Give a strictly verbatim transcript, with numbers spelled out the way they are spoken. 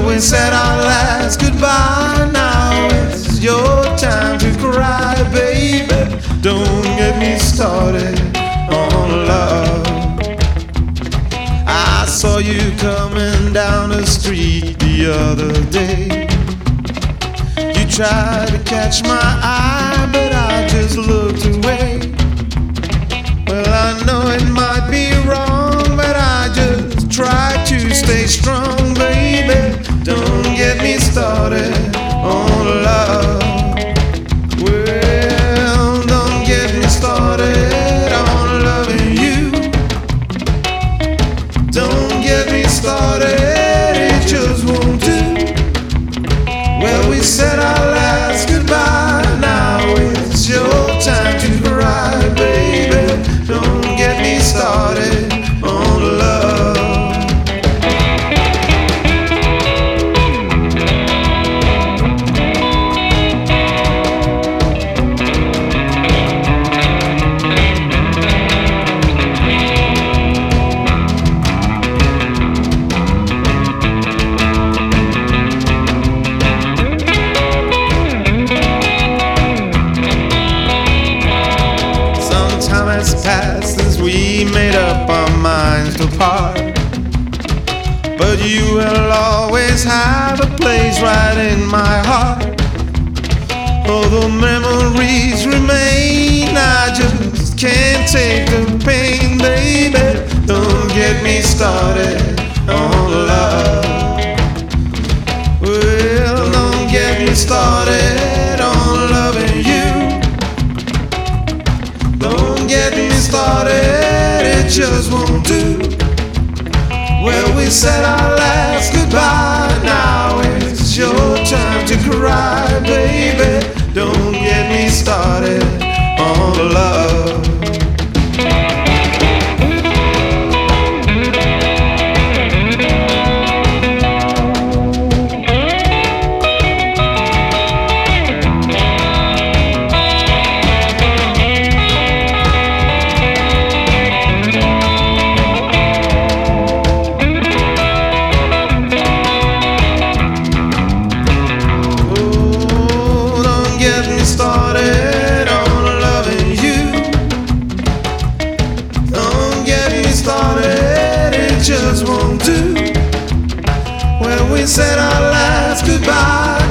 we said our last goodbye. Now it's your time to cry, baby. Don't get me started on love. I saw you coming down the street the other day. You tried to catch my eye, but I just looked away. Well, I know it might be wrong, but I just try to stay strong, baby. Don't get me started on love. Well, don't get me started on loving you. Don't get me started, it just won't do. Well, we said our last goodbye. Now it's your time to cry, baby. Don't get me started on love. Time has passed since we made up our minds to part, but you will always have a place right in my heart. Although memories remain, I just can't take the pain, baby. Don't get me started on love. Well, don't get me started on loving you. Don't get me started, it just won't do. Well, we said our last goodbye. Now it's your time to cry, baby. Don't get me started on love. Started on loving you. Don't get me started, it just won't do. Well, we said our last goodbye.